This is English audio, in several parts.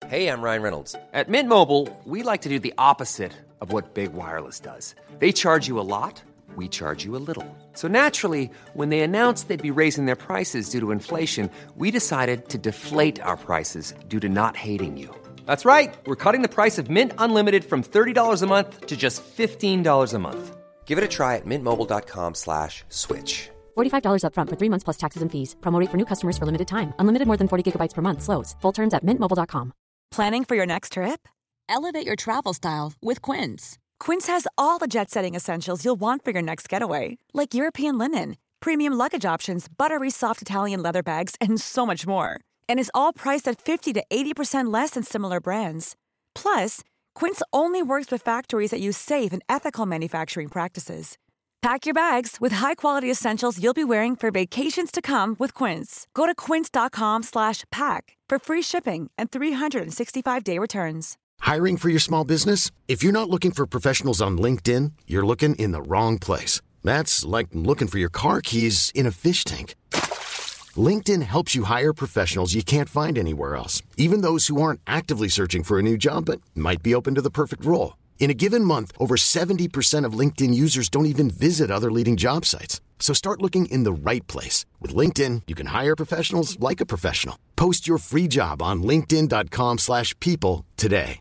Hey, I'm Ryan Reynolds. At Mint Mobile, we like to do the opposite of what Big Wireless does. They charge you a lot, we charge you a little. So naturally, when they announced they'd be raising their prices due to inflation, we decided to deflate our prices due to not hating you. That's right. We're cutting the price of Mint Unlimited from $30 a month to just $15 a month. Give it a try at mintmobile.com/switch. $45 up front for 3 months plus taxes and fees. Promo rate for new customers for limited time. Unlimited more than 40 gigabytes per month. Slows full terms at mintmobile.com. Planning for your next trip? Elevate your travel style with Quince. Quince has all the jet-setting essentials you'll want for your next getaway, like European linen, premium luggage options, buttery soft Italian leather bags, and so much more. And is all priced at 50 to 80% less than similar brands. Plus, Quince only works with factories that use safe and ethical manufacturing practices. Pack your bags with high-quality essentials you'll be wearing for vacations to come with Quince. Go to quince.com/pack for free shipping and 365-day returns. Hiring for your small business? If you're not looking for professionals on LinkedIn, you're looking in the wrong place. That's like looking for your car keys in a fish tank. LinkedIn helps you hire professionals you can't find anywhere else, even those who aren't actively searching for a new job but might be open to the perfect role. In a given month, over 70% of LinkedIn users don't even visit other leading job sites. So start looking in the right place. With LinkedIn, you can hire professionals like a professional. Post your free job on linkedin.com/people today.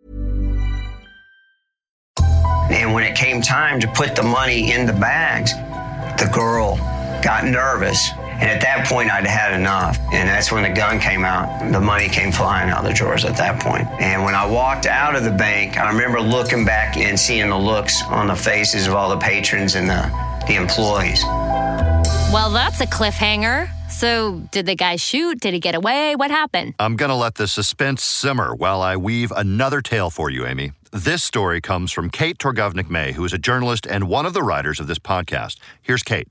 And when it came time to put the money in the bags, the girl got nervous. And at that point, I'd had enough. And that's when the gun came out. The money came flying out the drawers at that point. And when I walked out of the bank, I remember looking back and seeing the looks on the faces of all the patrons and the employees. Well, that's a cliffhanger. So did the guy shoot? Did he get away? What happened? I'm going to let the suspense simmer while I weave another tale for you, Amy. This story comes from Kate Torgovnik-May, who is a journalist and one of the writers of this podcast. Here's Kate.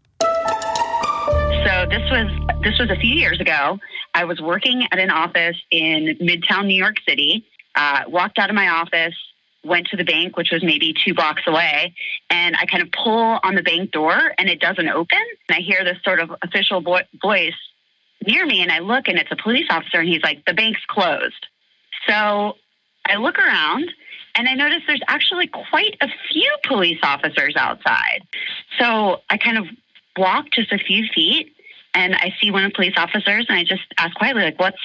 So this was a few years ago. I was working at an office in Midtown New York City, walked out of my office, went to the bank, which was maybe 2 blocks away, and I kind of pull on the bank door and it doesn't open. And I hear this sort of official voice near me and I look and it's a police officer and he's like, "The bank's closed." So I look around and I notice there's actually quite a few police officers outside. So I kind of walk just a few feet and I see one of the police officers and I just ask quietly, like, what's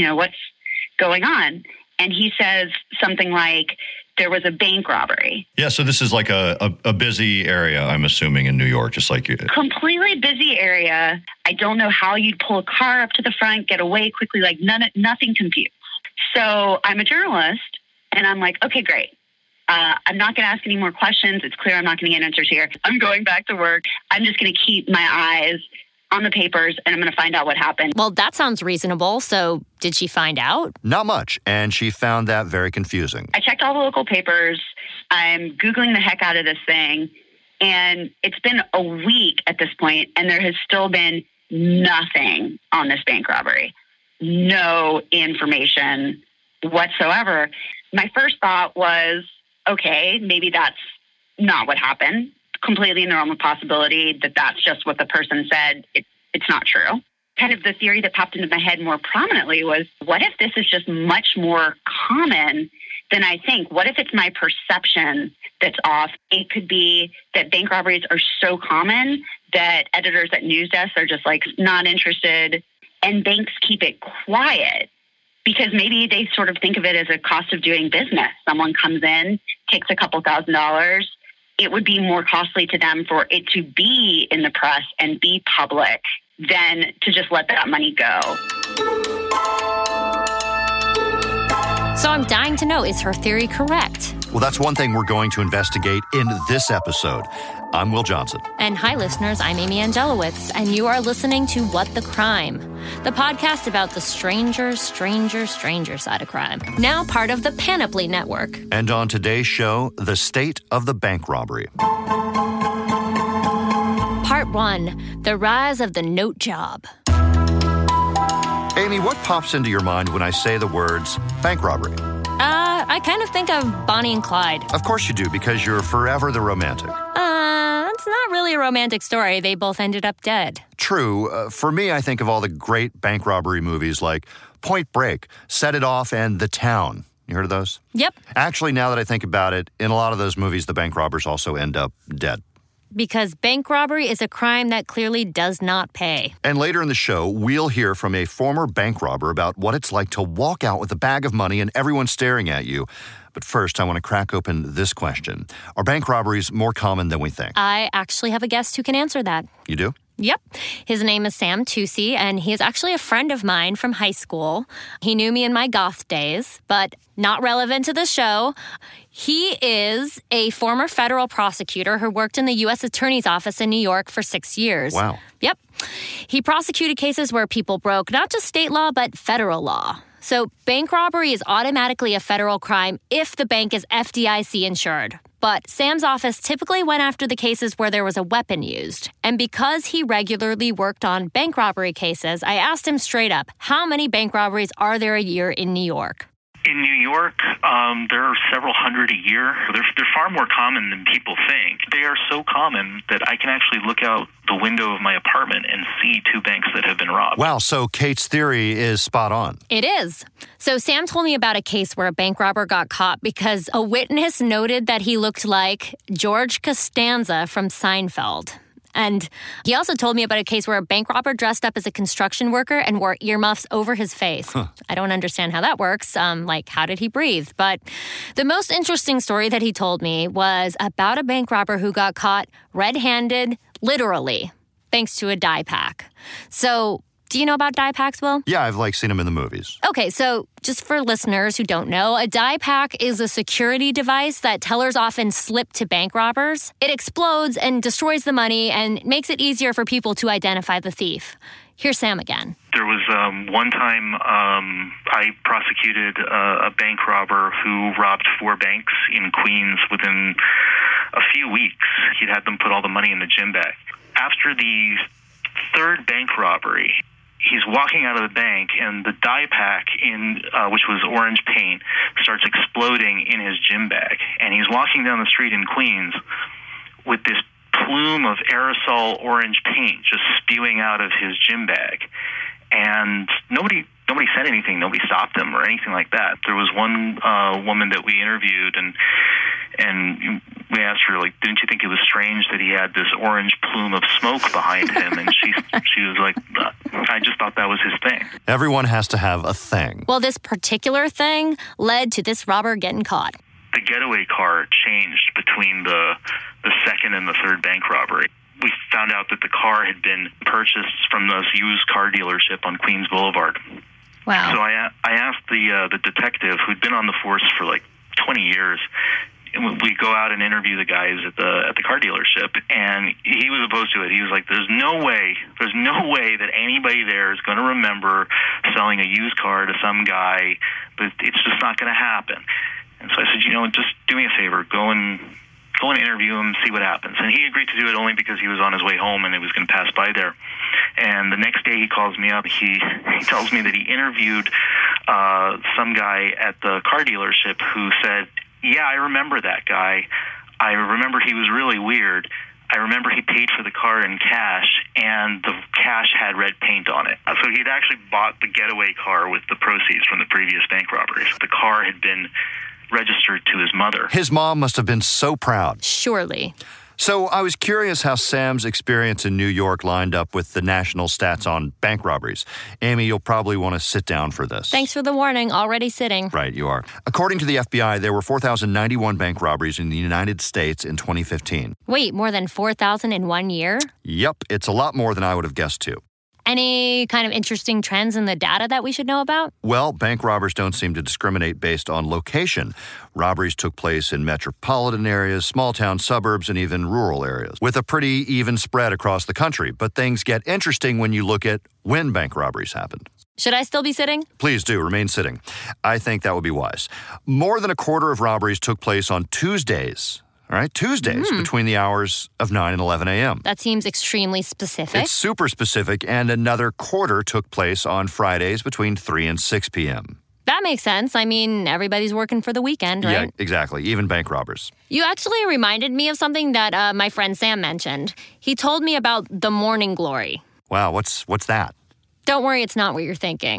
going on? And he says something like, there was a bank robbery. Yeah, so this is like a busy area, I'm assuming, in New York, just like you. Completely busy area. I don't know how you'd pull a car up to the front, get away quickly, like nothing computes. So I'm a journalist and I'm like, okay, great. I'm not going to ask any more questions. It's clear I'm not going to get answers here. I'm going back to work. I'm just going to keep my eyes on the papers, and I'm going to find out what happened. Well, that sounds reasonable. So did she find out? Not much, and she found that very confusing. I checked all the local papers. I'm Googling the heck out of this thing, and it's been a week at this point, and there has still been nothing on this bank robbery. No information whatsoever. My first thought was, okay, maybe that's not what happened. Completely normal possibility that that's just what the person said. It's not true. Kind of the theory that popped into my head more prominently was, what if this is just much more common than I think? What if it's my perception that's off? It could be that bank robberies are so common that editors at news desks are just like not interested, and banks keep it quiet because maybe they sort of think of it as a cost of doing business. Someone comes in, takes a couple $1,000s. It would be more costly to them for it to be in the press and be public than to just let that money go. So I'm dying to know, is her theory correct? Well, that's one thing we're going to investigate in this episode. I'm Will Johnson. And hi, listeners, I'm Amy Angelowitz, and you are listening to What the Crime, the podcast about the stranger side of crime. Now part of the Panoply Network. And on today's show, the state of the bank robbery. Part 1, the rise of the note job. Amy, what pops into your mind when I say the words bank robbery? I kind of think of Bonnie and Clyde. Of course you do, because you're forever the romantic. It's not really a romantic story. They both ended up dead. True. For me, I think of all the great bank robbery movies like Point Break, Set It Off, and The Town. You heard of those? Yep. Actually, now that I think about it, in a lot of those movies, the bank robbers also end up dead. Because bank robbery is a crime that clearly does not pay. And later in the show, we'll hear from a former bank robber about what it's like to walk out with a bag of money and everyone staring at you. But first, I want to crack open this question. Are bank robberies more common than we think? I actually have a guest who can answer that. You do? Yep. His name is Sam Tucci, and he is actually a friend of mine from high school. He knew me in my goth days, but not relevant to the show. He is a former federal prosecutor who worked in the U.S. Attorney's Office in New York for 6 years. Wow. Yep. He prosecuted cases where people broke not just state law, but federal law. So bank robbery is automatically a federal crime if the bank is FDIC insured. But Sam's office typically went after the cases where there was a weapon used. And because he regularly worked on bank robbery cases, I asked him straight up, how many bank robberies are there a year in New York? In New York, there are several hundred a year. They're far more common than people think. They are so common that I can actually look out the window of my apartment and see 2 banks that have been robbed. Wow, so Kate's theory is spot on. It is. So Sam told me about a case where a bank robber got caught because a witness noted that he looked like George Costanza from Seinfeld. And he also told me about a case where a bank robber dressed up as a construction worker and wore earmuffs over his face. I don't understand how that works. How did he breathe? But the most interesting story that he told me was about a bank robber who got caught red-handed, literally, thanks to a dye pack. So, do you know about dye packs, Will? Yeah, I've seen them in the movies. Okay, so just for listeners who don't know, a dye pack is a security device that tellers often slip to bank robbers. It explodes and destroys the money and makes it easier for people to identify the thief. Here's Sam again. There was one time I prosecuted a bank robber who robbed 4 banks in Queens within a few weeks. He'd had them put all the money in the gym bag. After the 3rd bank robbery, he's walking out of the bank, and the dye pack, which was orange paint, starts exploding in his gym bag. And he's walking down the street in Queens with this plume of aerosol orange paint just spewing out of his gym bag. And nobody said anything. Nobody stopped him or anything like that. There was one woman that we interviewed, and we asked her, didn't you think it was strange that he had this orange plume of smoke behind him? And she was like, I just thought that was his thing. Everyone has to have a thing. Well, this particular thing led to this robber getting caught. The getaway car changed between the 2nd and the 3rd bank robbery. We found out that the car had been purchased from this used car dealership on Queens Boulevard. Wow. So I asked the detective who'd been on the force for 20 years. We go out and interview the guys at the car dealership, and he was opposed to it. He was like, there's no way that anybody there is going to remember selling a used car to some guy, but it's just not going to happen. And so I said, just do me a favor, go and interview him, see what happens. And he agreed to do it only because he was on his way home and it was going to pass by there. And the next day he calls me up. He tells me that he interviewed some guy at the car dealership who said, yeah, I remember that guy. I remember he was really weird. I remember he paid for the car in cash, and the cash had red paint on it. So he'd actually bought the getaway car with the proceeds from the previous bank robberies. The car had been registered to his mother. His mom must have been so proud. Surely. So I was curious how Sam's experience in New York lined up with the national stats on bank robberies. Amy, you'll probably want to sit down for this. Thanks for the warning. Already sitting. Right, you are. According to the FBI, there were 4,091 bank robberies in the United States in 2015. Wait, more than 4,000 in 1 year? Yep, it's a lot more than I would have guessed too. Any kind of interesting trends in the data that we should know about? Well, bank robbers don't seem to discriminate based on location. Robberies took place in metropolitan areas, small town suburbs, and even rural areas, with a pretty even spread across the country. But things get interesting when you look at when bank robberies happened. Should I still be sitting? Please do. Remain sitting. I think that would be wise. More than a quarter of robberies took place on Tuesdays. All right, Tuesdays between the hours of 9 and 11 a.m. That seems extremely specific. It's super specific, and another quarter took place on Fridays between 3 and 6 p.m. That makes sense. I mean, everybody's working for the weekend, right? Yeah, exactly. Even bank robbers. You actually reminded me of something that my friend Sam mentioned. He told me about the morning glory. Wow, what's that? Don't worry, it's not what you're thinking.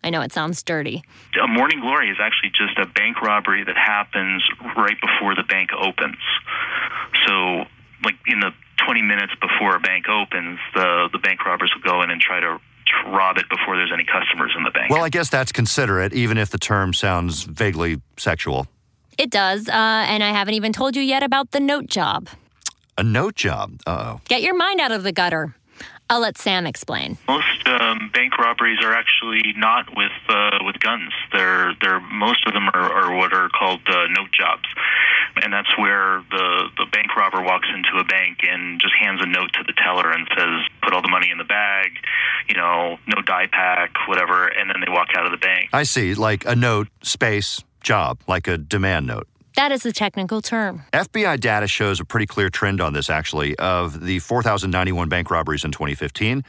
I know it sounds dirty. A morning glory is actually just a bank robbery that happens right before the bank opens. So, like in the 20 minutes before a bank opens, the bank robbers will go in and try to rob it before there's any customers in the bank. Well, I guess that's considerate, even if the term sounds vaguely sexual. It does, and I haven't even told you yet about the note job. A note job? Uh-oh. Get your mind out of the gutter. I'll let Sam explain. Most bank robberies are actually not with guns. Most of them are what are called note jobs, and that's where the bank robber walks into a bank and just hands a note to the teller and says, "Put all the money in the bag, no die pack, whatever," and then they walk out of the bank. I see, like a note, space, job, like a demand note. That is the technical term. FBI data shows a pretty clear trend on this, actually. Of the 4,091 bank robberies in 2015,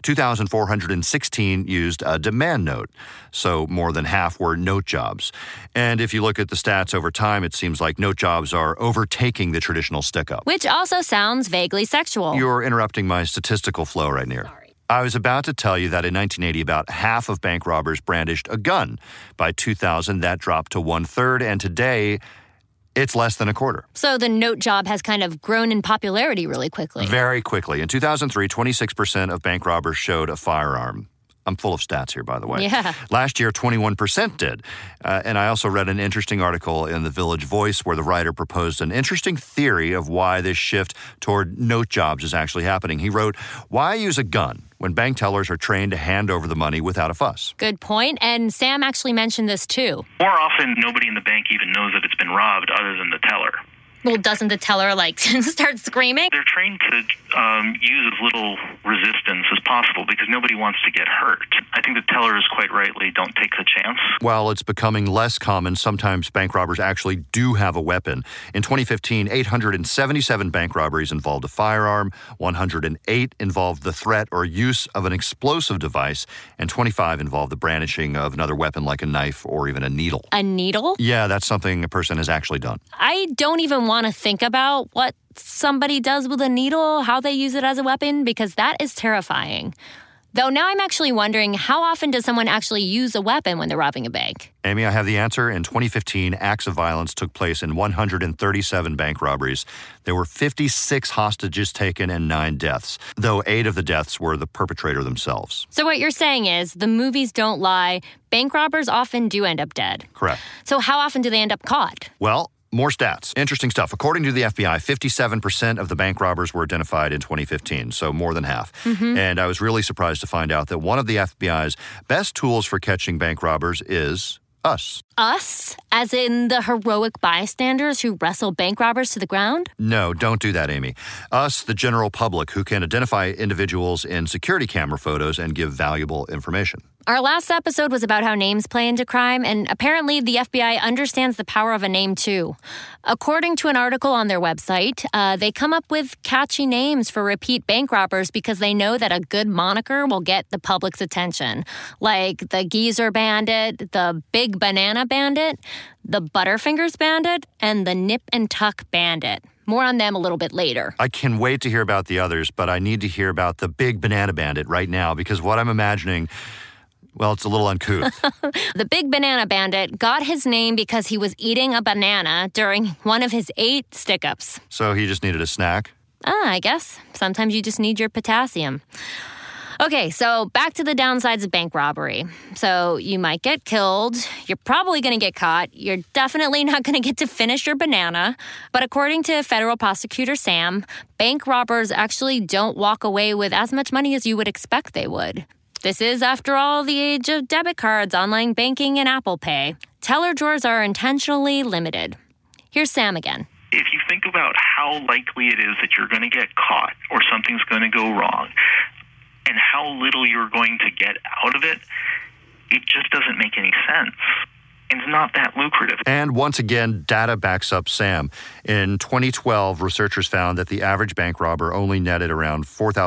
2,416 used a demand note. So more than half were note jobs. And if you look at the stats over time, it seems like note jobs are overtaking the traditional stick-up. Which also sounds vaguely sexual. You're interrupting my statistical flow right here. Sorry. I was about to tell you that in 1980, about half of bank robbers brandished a gun. By 2000, that dropped to 1/3, and today, it's less than a quarter. So the note job has kind of grown in popularity really quickly. Very quickly. In 2003, 26% of bank robbers showed a firearm. I'm full of stats here, by the way. Yeah. Last year, 21% did. And I also read an interesting article in the Village Voice where the writer proposed an interesting theory of why this shift toward note jobs is actually happening. He wrote, "Why use a gun when bank tellers are trained to hand over the money without a fuss?" Good point. And Sam actually mentioned this too. More often, nobody in the bank even knows that it's been robbed other than the teller. Well, doesn't the teller, start screaming? They're trained to use as little resistance as possible because nobody wants to get hurt. I think the tellers, quite rightly, don't take the chance. While it's becoming less common, sometimes bank robbers actually do have a weapon. In 2015, 877 bank robberies involved a firearm, 108 involved the threat or use of an explosive device, and 25 involved the brandishing of another weapon like a knife or even a needle. A needle? Yeah, that's something a person has actually done. I don't even want to think about what somebody does with a needle, how they use it as a weapon, because that is terrifying. Though now I'm actually wondering, how often does someone actually use a weapon when they're robbing a bank? Amy, I have the answer. In 2015, acts of violence took place in 137 bank robberies. There were 56 hostages taken and 9 deaths, though 8 of the deaths were the perpetrator themselves. So what you're saying is, the movies don't lie. Bank robbers often do end up dead. Correct. So how often do they end up caught? Well, more stats. Interesting stuff. According to the FBI, 57% of the bank robbers were identified in 2015, so more than half. Mm-hmm. And I was really surprised to find out that one of the FBI's best tools for catching bank robbers is us. Us? As in the heroic bystanders who wrestle bank robbers to the ground? No, don't do that, Amy. Us, the general public, who can identify individuals in security camera photos and give valuable information. Our last episode was about how names play into crime, and apparently the FBI understands the power of a name, too. According to an article on their website, they come up with catchy names for repeat bank robbers because they know that a good moniker will get the public's attention. Like the Geezer Bandit, the Big Banana Bandit, the Butterfingers Bandit, and the Nip and Tuck Bandit. More on them a little bit later. I can wait to hear about the others, but I need to hear about the Big Banana Bandit right now because what I'm imagining... well, it's a little uncouth. The Big Banana Bandit got his name because he was eating a banana during one of his 8 stick-ups. So he just needed a snack? I guess. Sometimes you just need your potassium. Okay, so back to the downsides of bank robbery. So you might get killed. You're probably going to get caught. You're definitely not going to get to finish your banana. But according to federal prosecutor Sam, bank robbers actually don't walk away with as much money as you would expect they would. This is, after all, the age of debit cards, online banking, and Apple Pay. Teller drawers are intentionally limited. Here's Sam again. If you think about how likely it is that you're going to get caught or something's going to go wrong and how little you're going to get out of it, it just doesn't make any sense. It's not that lucrative. And once again, data backs up Sam. In 2012, researchers found that the average bank robber only netted around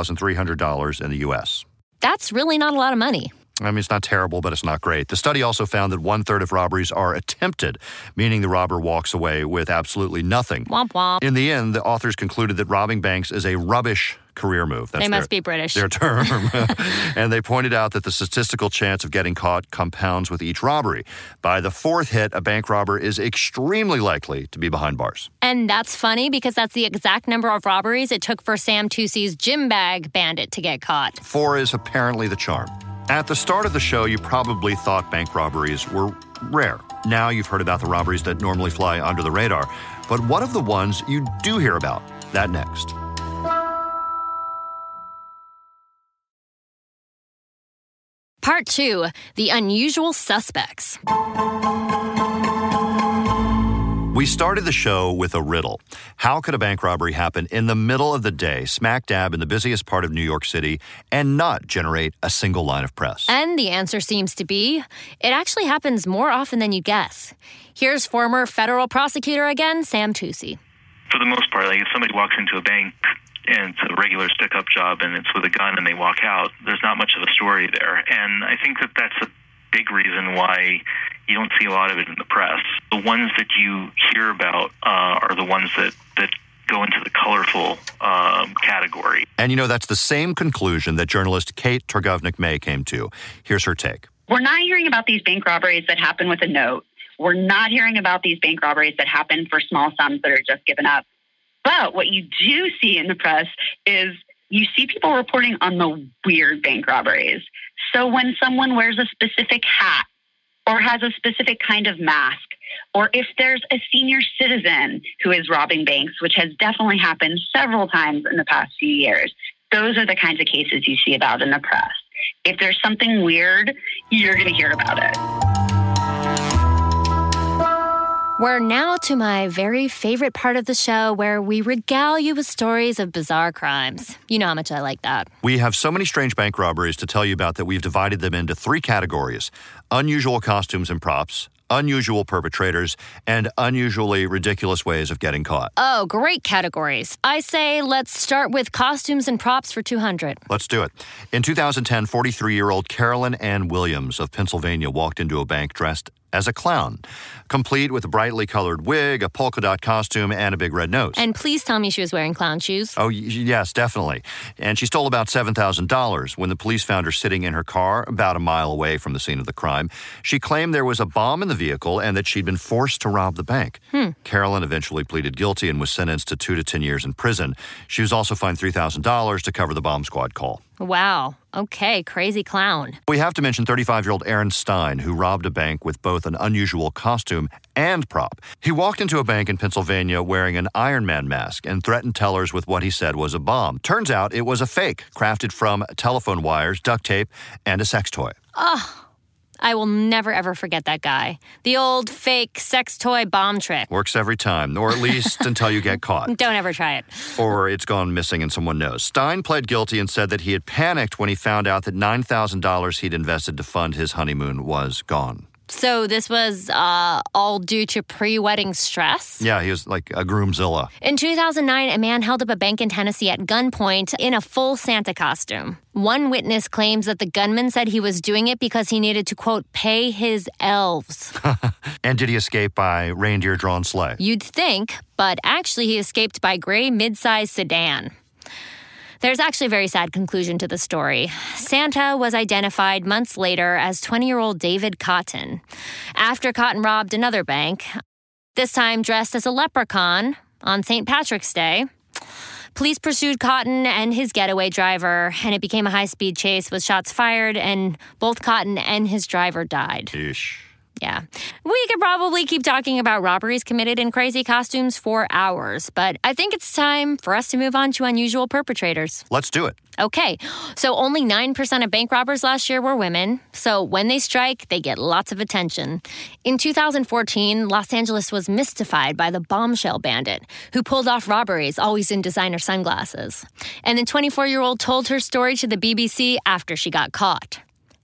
$4,300 in the U.S. That's really not a lot of money. I mean, it's not terrible, but it's not great. The study also found that 1/3 of robberies are attempted, meaning the robber walks away with absolutely nothing. Womp womp. In the end, the authors concluded that robbing banks is a rubbish career move. That's they must be British. Their term. And they pointed out that the statistical chance of getting caught compounds with each robbery. By the fourth hit, a bank robber is extremely likely to be behind bars. And that's funny because that's the exact number of robberies it took for Sam Tucci's gym bag bandit to get caught. 4 is apparently the charm. At the start of the show, you probably thought bank robberies were rare. Now you've heard about the robberies that normally fly under the radar. But what of the ones you do hear about? That next. Part 2, The Unusual Suspects. We started the show with a riddle. How could a bank robbery happen in the middle of the day, smack dab in the busiest part of New York City, and not generate a single line of press? And the answer seems to be, it actually happens more often than you guess. Here's former federal prosecutor again, Sam Tucci. For the most part, like if somebody walks into a bank and it's a regular stick-up job and it's with a gun and they walk out, there's not much of a story there. And I think that that's a big reason why you don't see a lot of it in the press. The ones that you hear about are the ones that go into the colorful category. And that's the same conclusion that journalist Kate Turgovnik-May came to. Here's her take. We're not hearing about these bank robberies that happen with a note. We're not hearing about these bank robberies that happen for small sums that are just given up. But what you do see in the press is you see people reporting on the weird bank robberies. So when someone wears a specific hat or has a specific kind of mask, or if there's a senior citizen who is robbing banks, which has definitely happened several times in the past few years, those are the kinds of cases you see about in the press. If there's something weird, you're going to hear about it. We're now to my very favorite part of the show where we regale you with stories of bizarre crimes. You know how much I like that. We have so many strange bank robberies to tell you about that we've divided them into 3 categories: unusual costumes and props, unusual perpetrators, and unusually ridiculous ways of getting caught. Oh, great categories. I say let's start with costumes and props for 200. Let's do it. In 2010, 43-year-old Carolyn Ann Williams of Pennsylvania walked into a bank dressed as a clown, complete with a brightly colored wig, a polka dot costume, and a big red nose. And please tell me she was wearing clown shoes. Oh, yes, definitely. And she stole about $7,000 when the police found her sitting in her car about a mile away from the scene of the crime. She claimed there was a bomb in the vehicle and that she'd been forced to rob the bank. Carolyn eventually pleaded guilty and was sentenced to 2 to 10 years in prison. She was also fined $3,000 to cover the bomb squad call. Wow. Okay, crazy clown. We have to mention 35-year-old Aaron Stein, who robbed a bank with both an unusual costume and prop. He walked into a bank in Pennsylvania wearing an Iron Man mask and threatened tellers with what he said was a bomb. Turns out it was a fake, crafted from telephone wires, duct tape, and a sex toy. Oh, I will never, ever forget that guy. The old fake sex toy bomb trick. Works every time, or at least until you get caught. Don't ever try it. Or it's gone missing and someone knows. Stein pled guilty and said that he had panicked when he found out that $9,000 he'd invested to fund his honeymoon was gone. So this was all due to pre-wedding stress? Yeah, he was like a groomzilla. In 2009, a man held up a bank in Tennessee at gunpoint in a full Santa costume. One witness claims that the gunman said he was doing it because he needed to, quote, pay his elves. And did he escape by reindeer-drawn sleigh? You'd think, but actually he escaped by gray mid-size sedan. There's actually a very sad conclusion to the story. Santa was identified months later as 20-year-old David Cotton. After Cotton robbed another bank, this time dressed as a leprechaun on St. Patrick's Day, police pursued Cotton and his getaway driver, and it became a high-speed chase with shots fired, and both Cotton and his driver died. Eesh. Yeah. We could probably keep talking about robberies committed in crazy costumes for hours, but I think it's time for us to move on to unusual perpetrators. Let's do it. Okay, so only 9% of bank robbers last year were women, so when they strike, they get lots of attention. In 2014, Los Angeles was mystified by the bombshell bandit, who pulled off robberies always in designer sunglasses. And the 24-year-old told her story to the BBC after she got caught.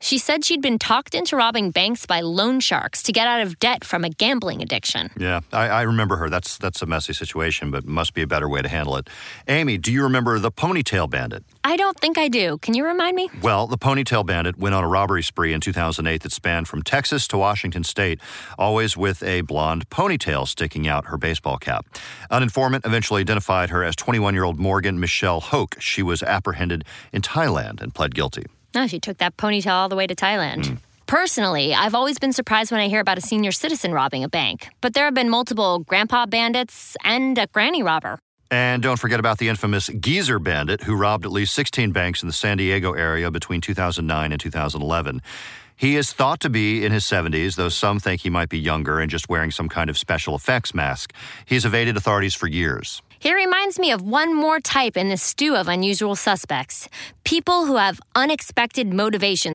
She said she'd been talked into robbing banks by loan sharks to get out of debt from a gambling addiction. Yeah, I remember her. That's a messy situation, but must be a better way to handle it. Amy, do you remember the Ponytail Bandit? I don't think I do. Can you remind me? Well, the Ponytail Bandit went on a robbery spree in 2008 that spanned from Texas to Washington State, always with a blonde ponytail sticking out her baseball cap. An informant eventually identified her as 21-year-old Morgan Michelle Hoke. She was apprehended in Thailand and pled guilty. Oh, she took that ponytail all the way to Thailand. Personally, I've always been surprised when I hear about a senior citizen robbing a bank. But there have been multiple grandpa bandits and a granny robber. And don't forget about the infamous Geezer Bandit, who robbed at least 16 banks in the San Diego area between 2009 and 2011. He is thought to be in his 70s, though some think he might be younger and just wearing some kind of special effects mask. He's evaded authorities for years. He reminds me of one more type in this stew of unusual suspects. People who have unexpected motivation.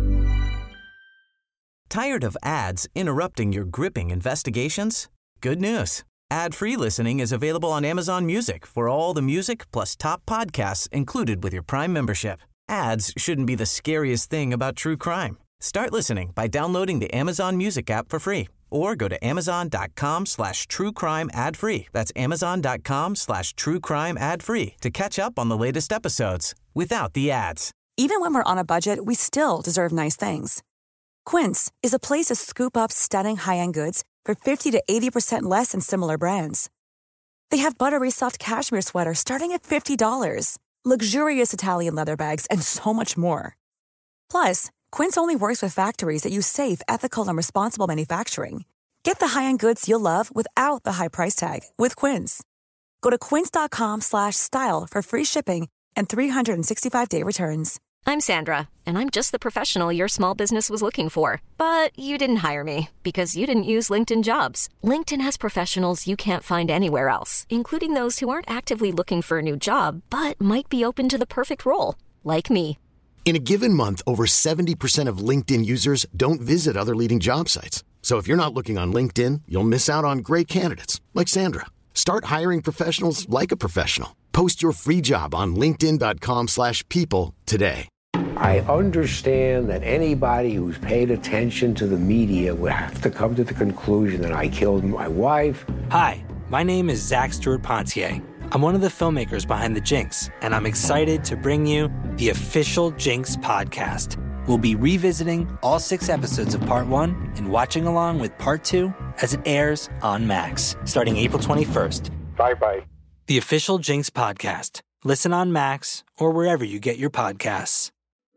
Tired of ads interrupting your gripping investigations? Good news. Ad-free listening is available on Amazon Music for all the music plus top podcasts included with your Prime membership. Ads shouldn't be the scariest thing about true crime. Start listening by downloading the Amazon Music app for free or go to amazon.com/truecrime ad-free. That's amazon.com/truecrime ad-free to catch up on the latest episodes without the ads. Even when we're on a budget, we still deserve nice things. Quince is a place to scoop up stunning high-end goods for 50 to 80% less than similar brands. They have buttery soft cashmere sweaters starting at $50, luxurious Italian leather bags, and so much more. Plus, Quince only works with factories that use safe, ethical, and responsible manufacturing. Get the high-end goods you'll love without the high price tag with Quince. Go to quince.com/style for free shipping and 365-day returns. I'm Sandra, and I'm just the professional your small business was looking for. But you didn't hire me because you didn't use LinkedIn Jobs. LinkedIn has professionals you can't find anywhere else, including those who aren't actively looking for a new job, but might be open to the perfect role, like me. In a given month, over 70% of LinkedIn users don't visit other leading job sites. So if you're not looking on LinkedIn, you'll miss out on great candidates like Sandra. Start hiring professionals like a professional. Post your free job on linkedin.com/people today. I understand that anybody who's paid attention to the media would have to come to the conclusion that I killed my wife. Hi, my name is Zach Stewart Pontier. I'm one of the filmmakers behind The Jinx, and I'm excited to bring you the official Jinx podcast. We'll be revisiting all 6 episodes of Part 1 and watching along with Part 2 as it airs on Max, starting April 21st. Bye-bye. The official Jinx podcast. Listen on Max or wherever you get your podcasts.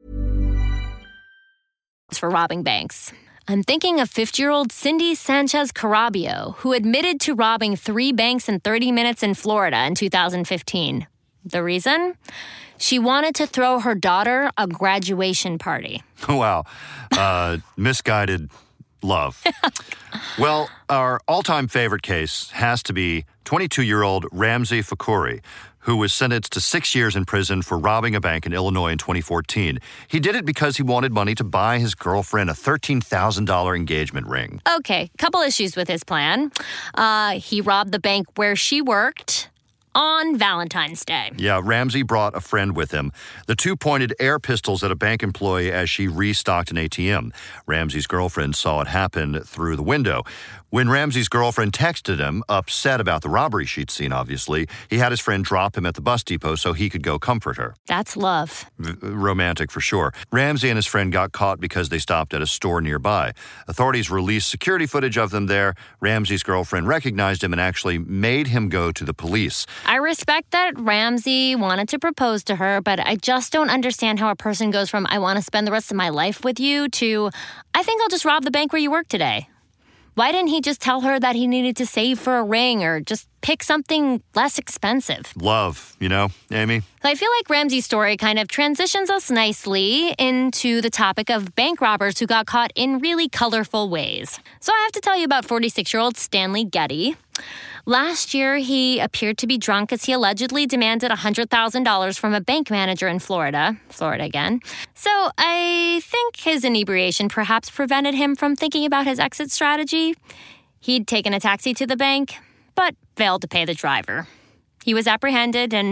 For robbing banks. I'm thinking of 50-year-old Cindy Sanchez Carabio, who admitted to robbing 3 banks in 30 minutes in Florida in 2015. The reason? She wanted to throw her daughter a graduation party. Wow. Misguided love. Well, our all-time favorite case has to be 22-year-old Ramzi Fakouri, who was sentenced to 6 years in prison for robbing a bank in Illinois in 2014. He did it because he wanted money to buy his girlfriend a $13,000 engagement ring. Okay, couple issues with his plan. He robbed the bank where she worked on Valentine's Day. Yeah, Ramsey brought a friend with him. The two pointed air pistols at a bank employee as she restocked an ATM. Ramsey's girlfriend saw it happen through the window. When Ramsey's girlfriend texted him, upset about the robbery she'd seen, obviously, he had his friend drop him at the bus depot so he could go comfort her. That's love. Romantic for sure. Ramsey and his friend got caught because they stopped at a store nearby. Authorities released security footage of them there. Ramsey's girlfriend recognized him and actually made him go to the police. I respect that Ramsey wanted to propose to her, but I just don't understand how a person goes from, I want to spend the rest of my life with you, to, I think I'll just rob the bank where you work today. Why didn't he just tell her that he needed to save for a ring or just pick something less expensive? Love, you know, Amy? I feel like Ramsey's story kind of transitions us nicely into the topic of bank robbers who got caught in really colorful ways. So I have to tell you about 46-year-old Stanley Getty. Last year, he appeared to be drunk as he allegedly demanded $100,000 from a bank manager in Florida again. So I think his inebriation perhaps prevented him from thinking about his exit strategy. He'd taken a taxi to the bank, but failed to pay the driver. He was apprehended, and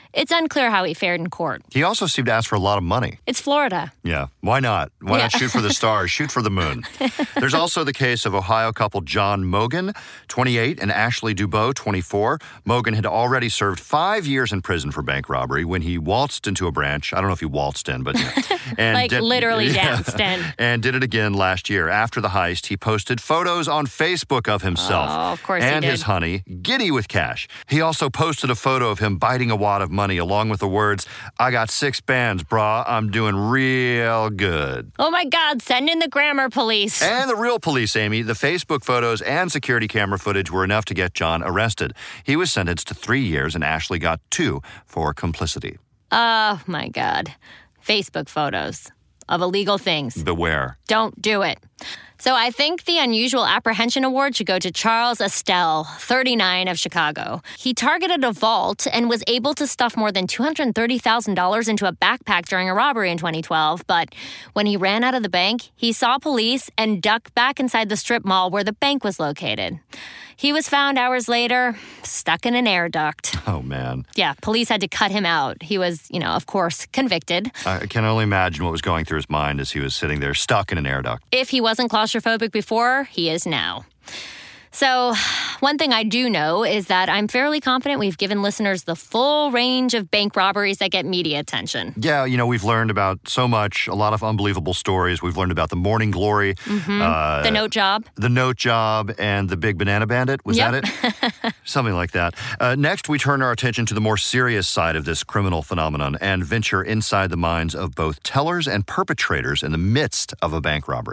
It's unclear how he fared in court. He also seemed to ask for a lot of money. It's Florida. Yeah, why not? Why not shoot for the stars, shoot for the moon? There's also the case of Ohio couple John Mogan, 28, and Ashley Dubois, 24. Mogan had already served 5 years in prison for bank robbery when he waltzed into a branch. I don't know if he waltzed in, but and literally danced in. And did it again last year. After the heist, he posted photos on Facebook of himself of course and he did. his honey, giddy with cash. He also posted a photo of him biting a wad of money along with the words, "I got 6 bands, brah. I'm doing real good." Oh my God, send in the grammar police. And the real police, Amy. The Facebook photos and security camera footage were enough to get John arrested. He was sentenced to 3 years and Ashley got 2 for complicity. Oh my God. Facebook photos of illegal things. Beware. Don't do it. So I think the Unusual Apprehension Award should go to Charles Estelle, 39, of Chicago. He targeted a vault and was able to stuff more than $230,000 into a backpack during a robbery in 2012. But when he ran out of the bank, he saw police and ducked back inside the strip mall where the bank was located. He was found hours later, stuck in an air duct. Oh, man. Yeah, police had to cut him out. He was, of course, convicted. I can only imagine what was going through his mind as he was sitting there stuck in an air duct. If he wasn't claustrophobic before, he is now. So, one thing I do know is that I'm fairly confident we've given listeners the full range of bank robberies that get media attention. Yeah, we've learned about so much, a lot of unbelievable stories. We've learned about the Morning Glory. The Note Job. The Note Job and the Big Banana Bandit. Was that it? Something like that. Next, we turn our attention to the more serious side of this criminal phenomenon and venture inside the minds of both tellers and perpetrators in the midst of a bank robbery.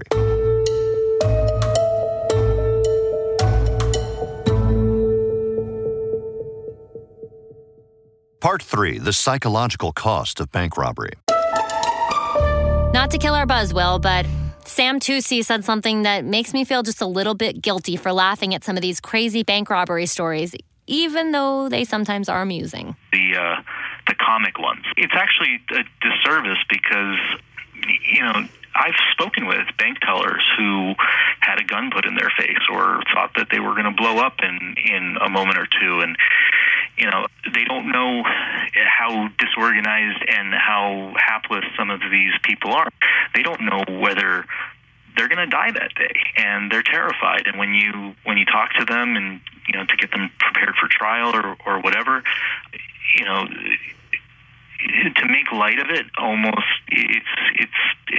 Part 3, the psychological cost of bank robbery. Not to kill our buzz, Will, but Sam Tucci said something that makes me feel just a little bit guilty for laughing at some of these crazy bank robbery stories, even though they sometimes are amusing. The comic ones. It's actually a disservice because, I've spoken with bank tellers who had a gun put in their face or thought that they were going to blow up in a moment or two, and they don't know how disorganized and how hapless some of these people are. They don't know whether they're going to die that day, and they're terrified. And when you talk to them and to get them prepared for trial or whatever, to make light of it, almost it's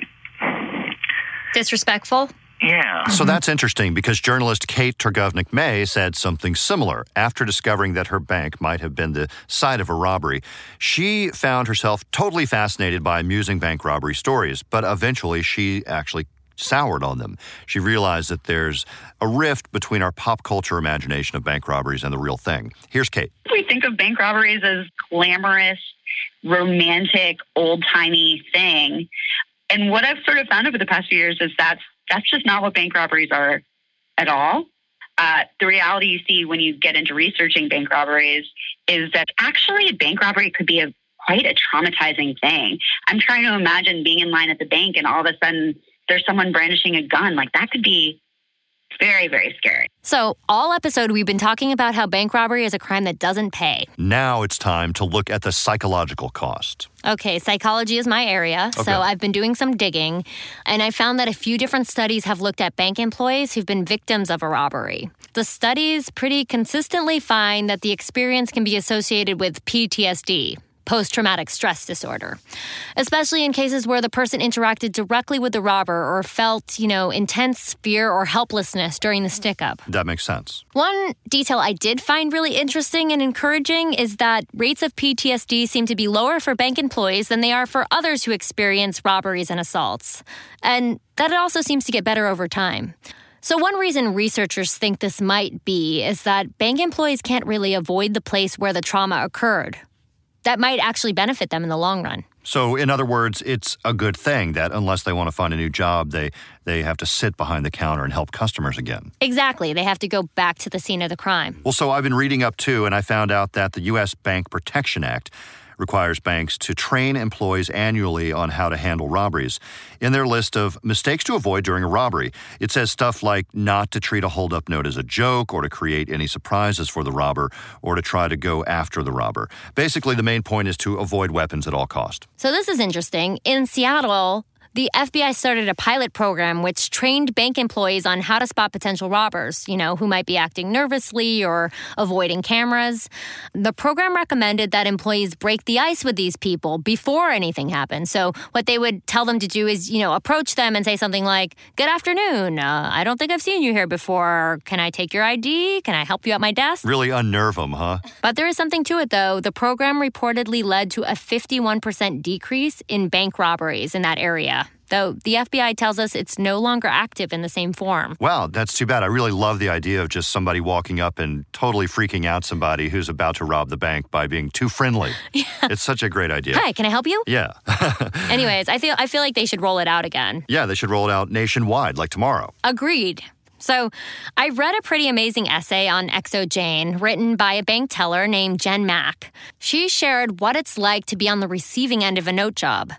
disrespectful. Yeah. So that's interesting because journalist Kate Turgovnik-May said something similar. After discovering that her bank might have been the site of a robbery, she found herself totally fascinated by amusing bank robbery stories, but eventually she actually soured on them. She realized that there's a rift between our pop culture imagination of bank robberies and the real thing. Here's Kate. We think of bank robberies as glamorous, romantic, old-timey thing. And what I've sort of found over the past few years is that's just not what bank robberies are at all. The reality you see when you get into researching bank robberies is that actually a bank robbery could be quite a traumatizing thing. I'm trying to imagine being in line at the bank and all of a sudden there's someone brandishing a gun. Like, that could be very, very scary. So all episode, we've been talking about how bank robbery is a crime that doesn't pay. Now it's time to look at the psychological cost. Okay, psychology is my area, so I've been doing some digging, and I found that a few different studies have looked at bank employees who've been victims of a robbery. The studies pretty consistently find that the experience can be associated with PTSD, post-traumatic stress disorder, especially in cases where the person interacted directly with the robber or felt, intense fear or helplessness during the stick-up. That makes sense. One detail I did find really interesting and encouraging is that rates of PTSD seem to be lower for bank employees than they are for others who experience robberies and assaults, and that it also seems to get better over time. So one reason researchers think this might be is that bank employees can't really avoid the place where the trauma occurred. That might actually benefit them in the long run. So, in other words, it's a good thing that unless they want to find a new job, they have to sit behind the counter and help customers again. Exactly. They have to go back to the scene of the crime. Well, so I've been reading up, too, and I found out that the U.S. Bank Protection Act requires banks to train employees annually on how to handle robberies. In their list of mistakes to avoid during a robbery, it says stuff like not to treat a hold-up note as a joke or to create any surprises for the robber or to try to go after the robber. Basically, the main point is to avoid weapons at all cost. So this is interesting. In Seattle, the FBI started a pilot program which trained bank employees on how to spot potential robbers, who might be acting nervously or avoiding cameras. The program recommended that employees break the ice with these people before anything happened. So what they would tell them to do is, approach them and say something like, "Good afternoon. I don't think I've seen you here before. Can I take your ID? Can I help you at my desk?" Really unnerve them, huh? But there is something to it, though. The program reportedly led to a 51% decrease in bank robberies in that area, though the FBI tells us it's no longer active in the same form. Wow, that's too bad. I really love the idea of just somebody walking up and totally freaking out somebody who's about to rob the bank by being too friendly. Yeah. It's such a great idea. Hi, can I help you? Yeah. Anyways, I feel like they should roll it out again. Yeah, they should roll it out nationwide, like tomorrow. Agreed. So I read a pretty amazing essay on ExoJane written by a bank teller named Jen Mack. She shared what it's like to be on the receiving end of a note job.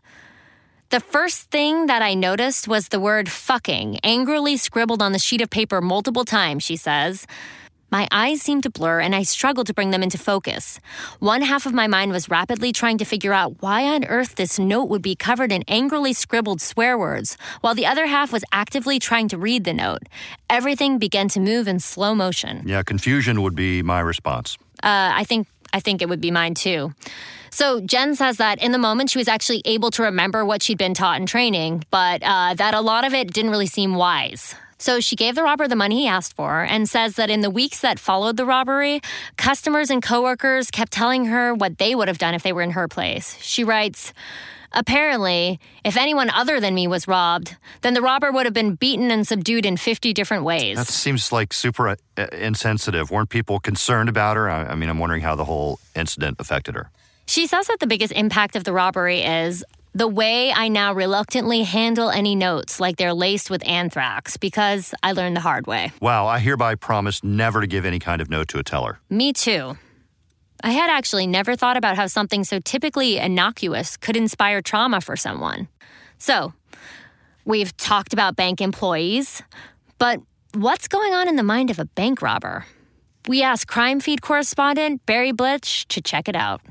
The first thing that I noticed was the word fucking, angrily scribbled on the sheet of paper multiple times, she says. My eyes seemed to blur, and I struggled to bring them into focus. One half of my mind was rapidly trying to figure out why on earth this note would be covered in angrily scribbled swear words, while the other half was actively trying to read the note. Everything began to move in slow motion. Yeah, confusion would be my response. I think it would be mine, too. So Jen says that in the moment she was actually able to remember what she'd been taught in training, but that a lot of it didn't really seem wise. So she gave the robber the money he asked for and says that in the weeks that followed the robbery, customers and coworkers kept telling her what they would have done if they were in her place. She writes, "Apparently, if anyone other than me was robbed, then the robber would have been beaten and subdued in 50 different ways." That seems like super insensitive. Weren't people concerned about her? I mean, I'm wondering how the whole incident affected her. She says that the biggest impact of the robbery is the way I now reluctantly handle any notes like they're laced with anthrax because I learned the hard way. Wow, I hereby promise never to give any kind of note to a teller. Me too. I had actually never thought about how something so typically innocuous could inspire trauma for someone. So, we've talked about bank employees, but what's going on in the mind of a bank robber? We asked Crime Feed correspondent Barry Blitch to check it out.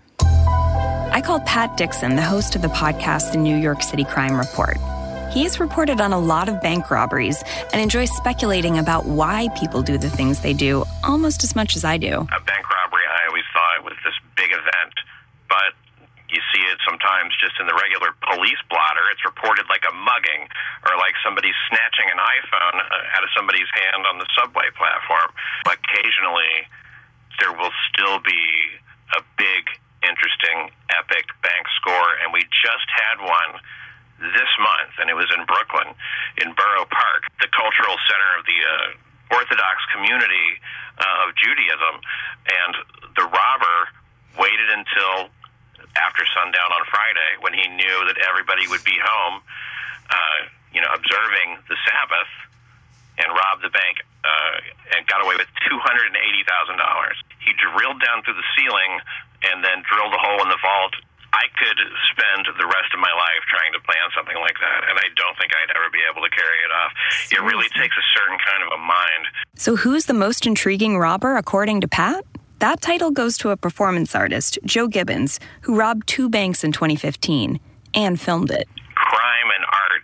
I called Pat Dixon, the host of the podcast, The New York City Crime Report. He's reported on a lot of bank robberies and enjoys speculating about why people do the things they do almost as much as I do. A bank robbery, I always thought, was this big event, but you see it sometimes just in the regular police blotter. It's reported like a mugging or like somebody snatching an iPhone out of somebody's hand on the subway platform. Occasionally, there will still be a big, interesting, epic bank score, and we just had one this month, and it was in Brooklyn, in Borough Park, the cultural center of the Orthodox community of Judaism, and the robber waited until after sundown on Friday when he knew that everybody would be home, observing the Sabbath, and robbed the bank and got away with $280,000. He drilled down through the ceiling and then drilled a hole in the vault. I could spend the rest of my life trying to plan something like that, and I don't think I'd ever be able to carry it off. Seriously? It really takes a certain kind of a mind. So who's the most intriguing robber, according to Pat? That title goes to a performance artist, Joe Gibbons, who robbed 2 banks in 2015 and filmed it. Crime and art,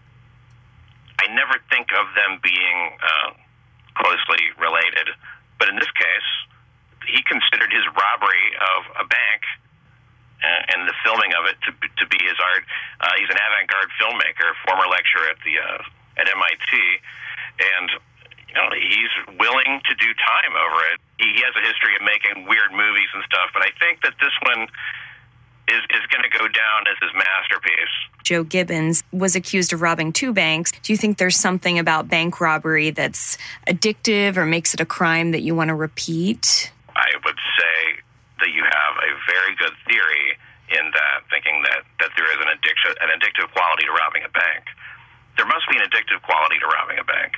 I never think of them being closely related, but in this case, he considered his robbery of a bank and the filming of it to be his art. He's an avant-garde filmmaker, former lecturer at MIT, and he's willing to do time over it. He has a history of making weird movies and stuff, but I think that this one is going to go down as his masterpiece. Joe Gibbons was accused of robbing 2 banks. Do you think there's something about bank robbery that's addictive or makes it a crime that you want to repeat? I would say that you have a very good theory in that, thinking that there is an addictive quality to robbing a bank. There must be an addictive quality to robbing a bank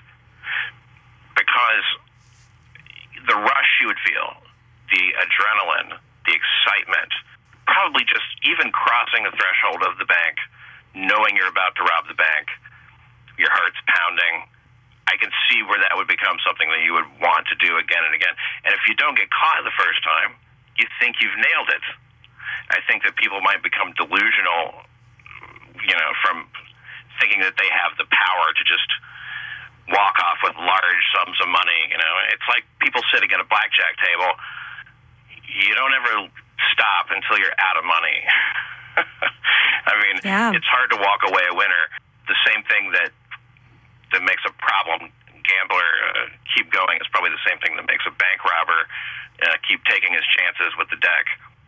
because the rush you would feel, the adrenaline, the excitement, probably just even crossing the threshold of the bank, knowing you're about to rob the bank, your heart's pounding. I can see where that would become something that you would want to do again and again. And if you don't get caught the first time, you think you've nailed it. I think that people might become delusional, from thinking that they have the power to just walk off with large sums of money. It's like people sitting at a blackjack table. You don't ever stop until you're out of money. I mean, It's hard to walk away a winner. The same thing that makes a problem gambler keep going is probably the same thing that makes a bank robber keep taking his chances with the deck.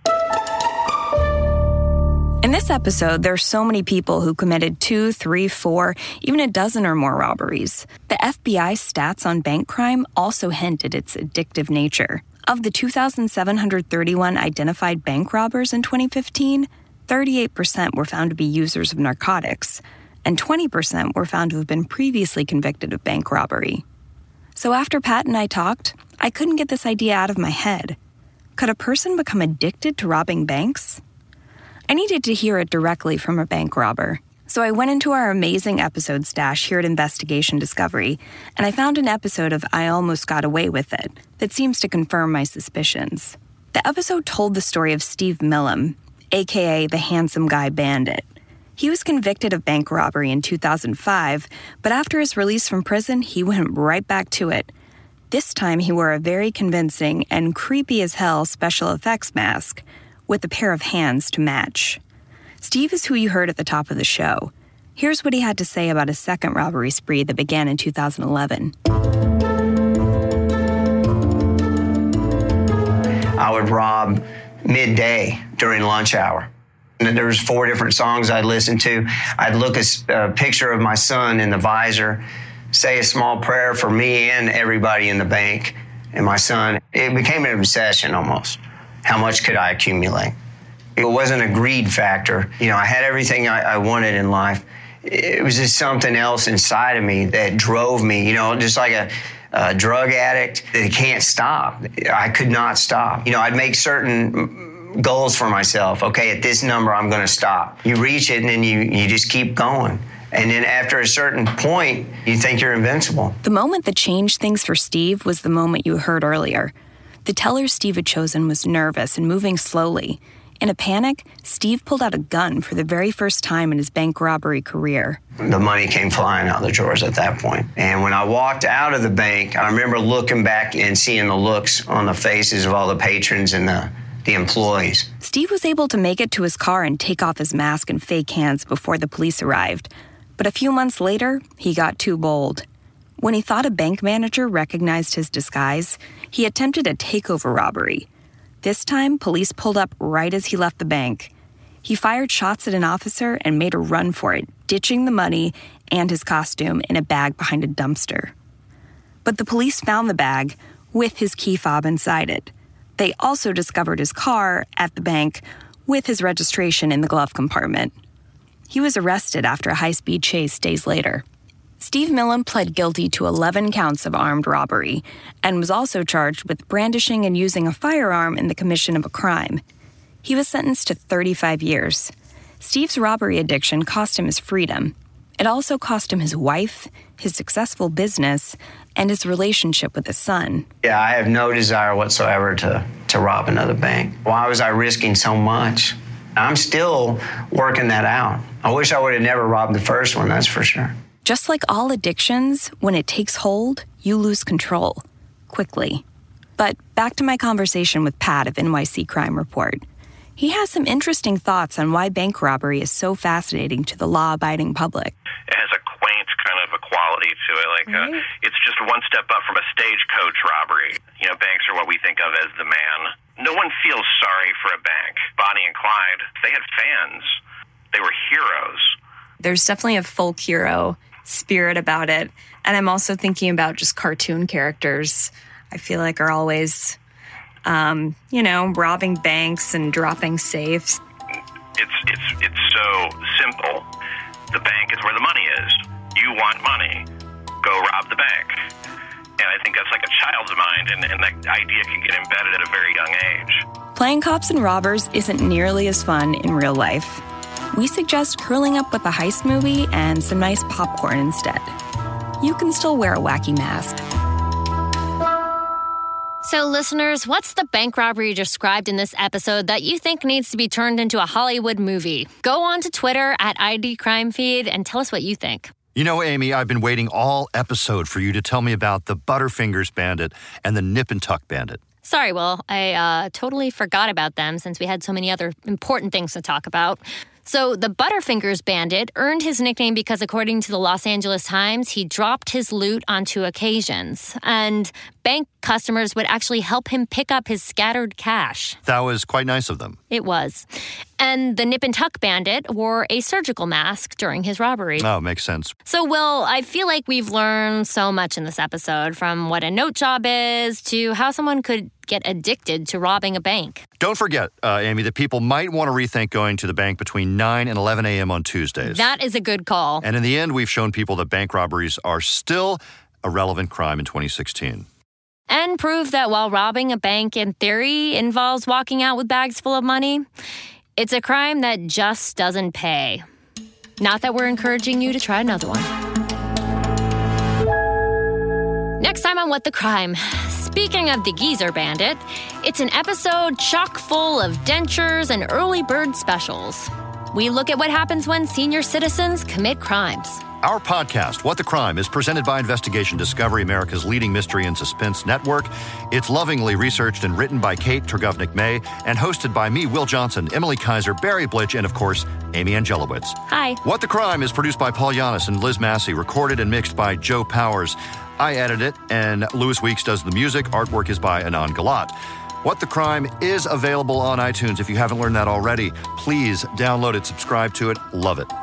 In this episode, there are so many people who committed 2, 3, 4, even a dozen or more robberies. The FBI stats on bank crime also hint at its addictive nature. Of the 2,731 identified bank robbers in 2015, 38% were found to be users of narcotics, and 20% were found to have been previously convicted of bank robbery. So after Pat and I talked, I couldn't get this idea out of my head. Could a person become addicted to robbing banks? I needed to hear it directly from a bank robber. So I went into our amazing episode stash here at Investigation Discovery, and I found an episode of I Almost Got Away with It that seems to confirm my suspicions. The episode told the story of Steve Millam, a.k.a. the Handsome Guy Bandit. He was convicted of bank robbery in 2005, but after his release from prison, he went right back to it. This time, he wore a very convincing and creepy-as-hell special effects mask with a pair of hands to match. Steve is who you heard at the top of the show. Here's what he had to say about his second robbery spree that began in 2011. I would rob midday during lunch hour. And there was 4 different songs I'd listen to. I'd look at a picture of my son in the visor, say a small prayer for me and everybody in the bank and my son. It became an obsession almost. How much could I accumulate? It wasn't a greed factor. I had everything I wanted in life. It was just something else inside of me that drove me, just like a drug addict that can't stop. I could not stop. I'd make certain goals for myself. Okay, at this number, I'm going to stop. You reach it, and then you just keep going. And then after a certain point, you think you're invincible. The moment that changed things for Steve was the moment you heard earlier. The teller Steve had chosen was nervous and moving slowly. In a panic, Steve pulled out a gun for the very first time in his bank robbery career. The money came flying out the drawers at that point. And when I walked out of the bank, I remember looking back and seeing the looks on the faces of all the patrons and the employees. Steve was able to make it to his car and take off his mask and fake hands before the police arrived. But a few months later, he got too bold. When he thought a bank manager recognized his disguise, he attempted a takeover robbery. This time, police pulled up right as he left the bank. He fired shots at an officer and made a run for it, ditching the money and his costume in a bag behind a dumpster. But the police found the bag with his key fob inside it. They also discovered his car at the bank with his registration in the glove compartment. He was arrested after a high-speed chase days later. Steve Millam pled guilty to 11 counts of armed robbery and was also charged with brandishing and using a firearm in the commission of a crime. He was sentenced to 35 years. Steve's robbery addiction cost him his freedom. It also cost him his wife, his successful business, and his relationship with his son. Yeah, I have no desire whatsoever to rob another bank. Why was I risking so much? I'm still working that out. I wish I would have never robbed the first one, that's for sure. Just like all addictions, when it takes hold, you lose control quickly. But back to my conversation with Pat of NYC Crime Report. He has some interesting thoughts on why bank robbery is so fascinating to the law-abiding public. It has a quaint kind of a quality to it. It's just one step up from a stagecoach robbery. Banks are what we think of as the man. No one feels sorry for a bank. Bonnie and Clyde, they had fans. They were heroes. There's definitely a folk hero spirit about it. And I'm also thinking about just cartoon characters I feel like are always, robbing banks and dropping safes. It's so simple. The bank is where the money is. You want money. Go rob the bank. And I think that's like a child's mind, and that idea can get embedded at a very young age. Playing cops and robbers isn't nearly as fun in real life. We suggest curling up with a heist movie and some nice popcorn instead. You can still wear a wacky mask. So, listeners, what's the bank robbery described in this episode that you think needs to be turned into a Hollywood movie? Go on to Twitter at IDCrimeFeed and tell us what you think. You know, Amy, I've been waiting all episode for you to tell me about the Butterfingers Bandit and the Nip and Tuck Bandit. Sorry, Will. I totally forgot about them since we had so many other important things to talk about. So the Butterfingers Bandit earned his nickname because, according to the Los Angeles Times, he dropped his loot on 2 occasions. And bank customers would actually help him pick up his scattered cash. That was quite nice of them. It was. And the Nip and Tuck Bandit wore a surgical mask during his robbery. Oh, makes sense. So, Will, I feel like we've learned so much in this episode, from what a note job is to how someone could get addicted to robbing a bank. Don't forget, Amy, that people might want to rethink going to the bank between 9 and 11 a.m. on Tuesdays. That is a good call. And in the end, we've shown people that bank robberies are still a relevant crime in 2016. And prove that while robbing a bank, in theory, involves walking out with bags full of money, it's a crime that just doesn't pay. Not that we're encouraging you to try another one. Next time on What the Crime. Speaking of the Geezer Bandit, it's an episode chock full of dentures and early bird specials. We look at what happens when senior citizens commit crimes. Our podcast, What the Crime, is presented by Investigation Discovery, America's leading mystery and suspense network. It's lovingly researched and written by Kate Turgovnik-May and hosted by me, Will Johnson, Emily Kaiser, Barry Blitch, and, of course, Amy Angelowitz. Hi. What the Crime is produced by Paul Giannis and Liz Massey, recorded and mixed by Joe Powers. I edit it, and Louis Weeks does the music. Artwork is by Anand Galat. What the Crime is available on iTunes. If you haven't learned that already, please download it, subscribe to it, love it.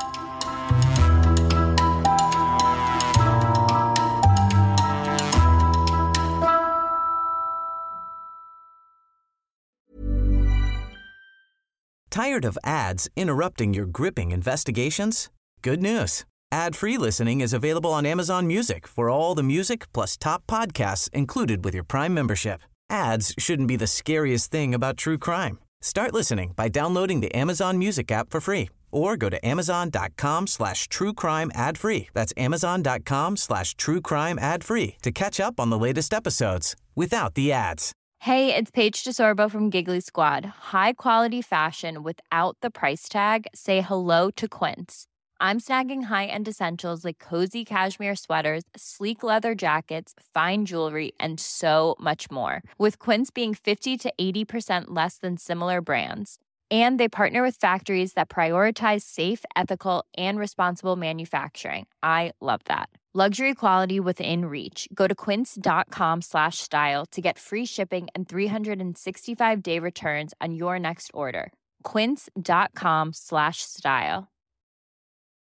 Tired of ads interrupting your gripping investigations? Good news. Ad-free listening is available on Amazon Music for all the music plus top podcasts included with your Prime membership. Ads shouldn't be the scariest thing about true crime. Start listening by downloading the Amazon Music app for free or go to amazon.com/truecrime ad-free. That's amazon.com/truecrime ad-free to catch up on the latest episodes without the ads. Hey, it's Paige DeSorbo from Giggly Squad. High quality fashion without the price tag. Say hello to Quince. I'm snagging high-end essentials like cozy cashmere sweaters, sleek leather jackets, fine jewelry, and so much more. With Quince being 50 to 80% less than similar brands. And they partner with factories that prioritize safe, ethical, and responsible manufacturing. I love that. Luxury quality within reach. Go to quince.com/style to get free shipping and 365-day returns on your next order. Quince.com/style.